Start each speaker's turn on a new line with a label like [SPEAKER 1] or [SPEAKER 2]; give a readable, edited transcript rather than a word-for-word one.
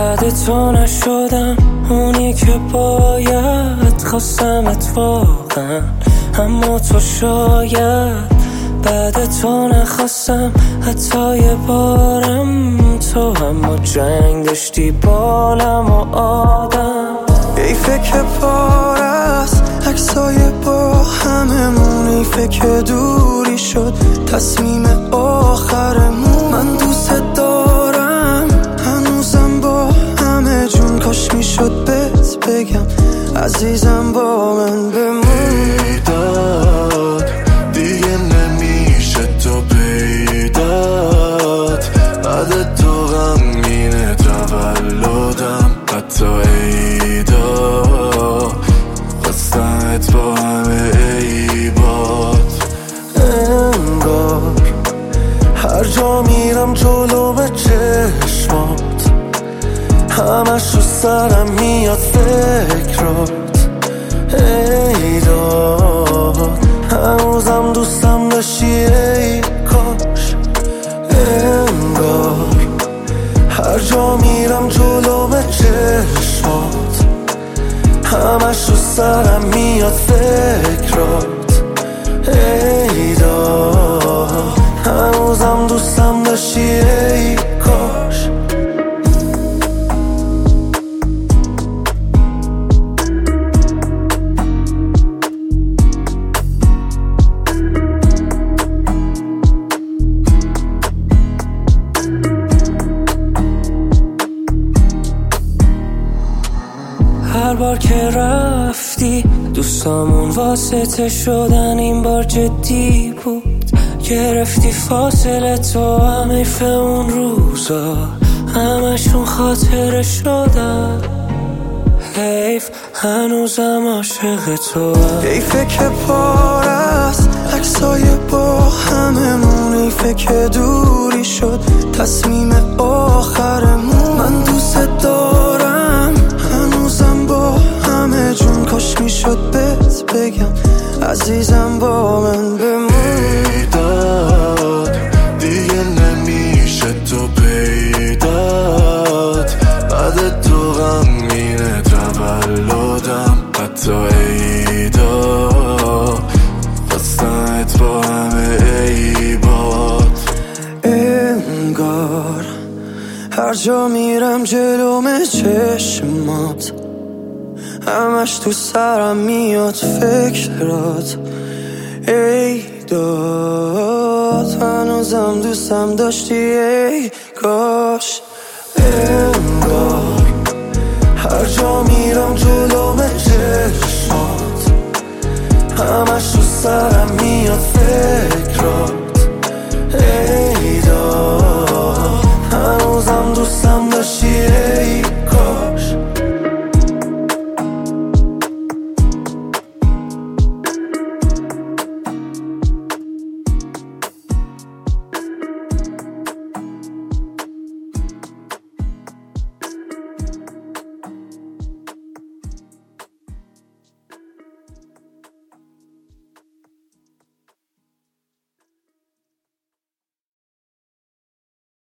[SPEAKER 1] بعد تو نشدم اونی که باید، خواستمت واقعا اما تو شاید بعد تو نخواستم حتی یه بارم تو، اما جنگ داشتی بالم و آدم.
[SPEAKER 2] حیفه که پار است عکسای با هممون، حیفه که دوری شد تصمیم آخرمون. من دوست دارم هنوزم با همه جون، کاش میشد بهت بگم عزیزم با من بمون.
[SPEAKER 3] بیداد دیگه نمیشه تو پیدات، بعد تو غمگینه تولدم حتی عیدا، خواستمت با همه عیبات.
[SPEAKER 2] انگار هر جا میرم جلو به چشمات، همش رو سرم میاد فکرات. ای داد هنوزم دوستم داشتی ای کاش. انگار هر جا میرم جلو به چشمات، همش رو سرم میاد فکرات. ای داد هنوزم دوستم داشتی ای کاش.
[SPEAKER 1] هر بار که رفتی دوستامون واسطه شدن، این بار جدی بود. گرفتی فاصله تو، هم حیف اون روزا همشون خاطره شدن. حیف هنوزم عاشق تو.
[SPEAKER 2] حیفه که پار است عکسای با هممون، حیفه که دوری شد تصمیم آخرمون. من دوست دارم هنوزم با همه جون، کاش میشد بهت بگم عزیزم با من بمون.
[SPEAKER 3] بیداد دیگه نمیشه تو پیدات، بعد تو غمگینه تولدم حتی عیدا، خواستمت با همه عیبات.
[SPEAKER 2] انگار هر جا میرم جلوم چشمات، همش تو سرم میاد فکرات. ای داد هنوزم دوستم داشتی ای کاش. انگار هر جا میرم جلوم چشمات، همش تو سرم میاد فکرات.